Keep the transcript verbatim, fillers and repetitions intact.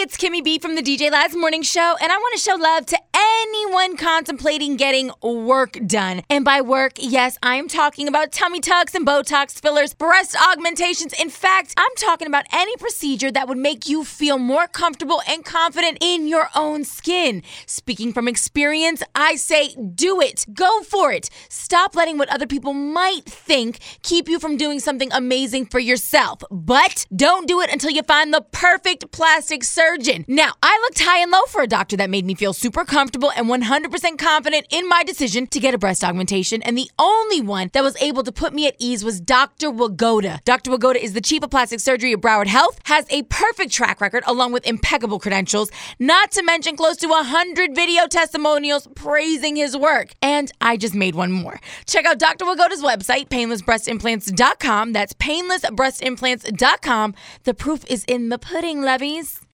it's Kimmy B from the D J Laz Morning Show, and I want to show love to anyone contemplating getting work done. And by work, yes, I am talking about tummy tucks and Botox fillers, breast augmentations. In fact, I'm talking about any procedure that would make you feel more comfortable and confident in your own skin. Speaking from experience, I say do it. Go for it. Stop letting what other people might think keep you from doing something amazing for yourself. But don't do it until you find the perfect plastic surgeon. Now, I looked high and low for a doctor that made me feel super comfortable and one hundred percent confident in my decision to get a breast augmentation, and the only one that was able to put me at ease was Doctor Wagoda. Doctor Wagoda is the chief of plastic surgery at Broward Health, has a perfect track record along with impeccable credentials, not to mention close to one hundred video testimonials praising his work. And I just made one more. Check out Doctor Wagoda's website, painless breast implants dot com. That's painless breast implants dot com. The proof is in the pudding, lovies.